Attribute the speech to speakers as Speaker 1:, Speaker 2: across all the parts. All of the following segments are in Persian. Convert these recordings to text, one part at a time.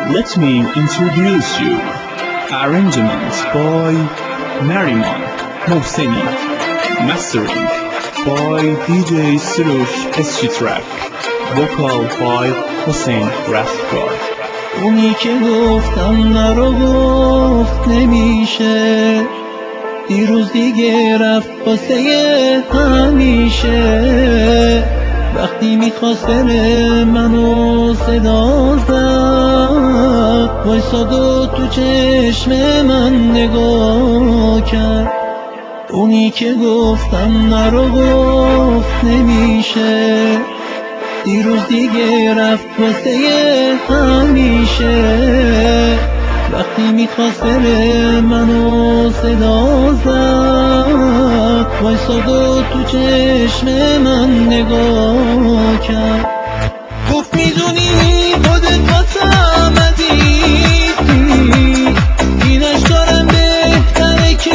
Speaker 1: Let me introduce you. Arrangements by Nariman Mohseni. Mastering by DJ Surush Eschitrack. Vocal by Hossein Rastgar.
Speaker 2: اونی که گفتم نرو گفت نمیشه، دیروز دیگه رفت واسه همیشه. وقتی میخواست دل منو صدا زد، وایساد و تو چشم من نگاه کرد. اونی که گفتم نرو گفت نمیشه، دیروز دیگه رفت واسه همیشه. وقتی میخواست دل منو صدا زد، وایساد و تو چشم من نگاه کرد. گفت میدونی خودت واسم عزیزی، اینش دارم بهتره که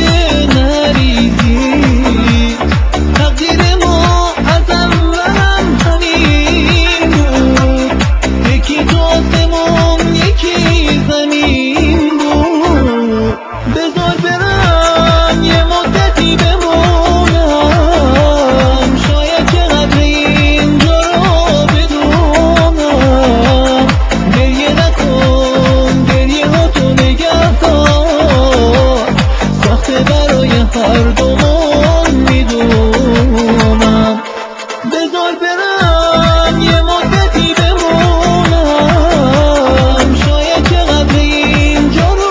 Speaker 2: نریزی. تقدیر ما از اولم همین بود، یکی تو آسمون یکی زمین بود. بذار برم یه مدتی بمونم، شاید که قدر اینجا رو بدونم. گریه نکن، گریه ها تو نگه دار، سخته برای هر دومون میدونم. بذار برم یه مدتی بمونم، شاید که قدر اینجا رو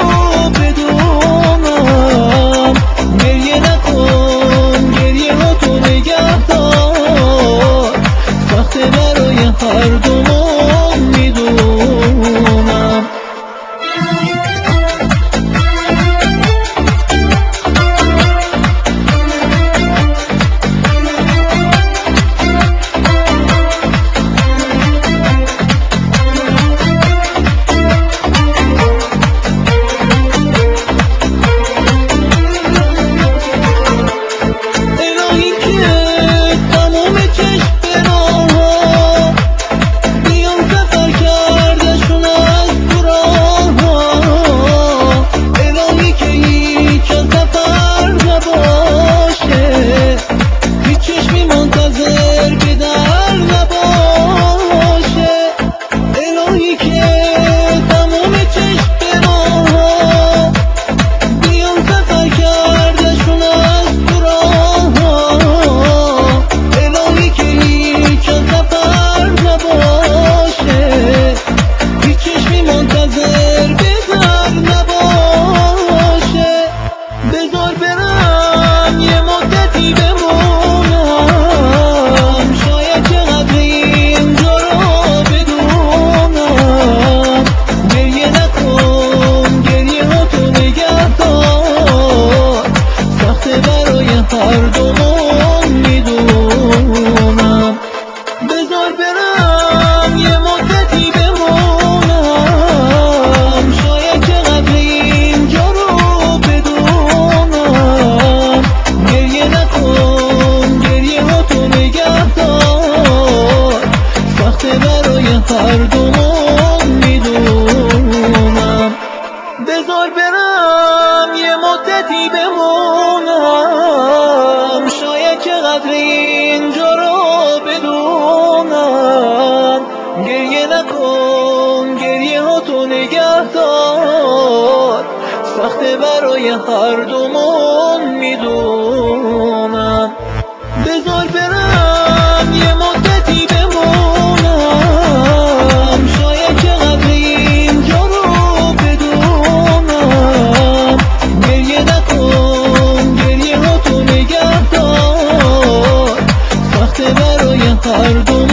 Speaker 2: بدونم. گریه نکن، گریه ها تو نگه دار، سخته برای هر دومون میدونم. بذار برم یه مدتی بمونم، شاید که قدر اینجا رو بدونم. گریه نکن، گریه ها تو نگه دار، سخته برای هر دومون میدونم. بذار برم یه مدتی بمونم، شاید که قدر اینجا رو بدونم. گریه نکن، گریه ها تو نگه دار، سخته برای هر دومون میدونم. بذار برم یه مدتی بمونم، شاید که قدر اینجا رو بدونم. گریه نکن، گریه ها تو نگه دار، سخته برای هر دومون میدونم. بذار برم یه مدتی بمونم، شاید که قدر اینجا رو بدونم. گریه نکن، گریه ها تو نگه دار، سخته برای هر دومون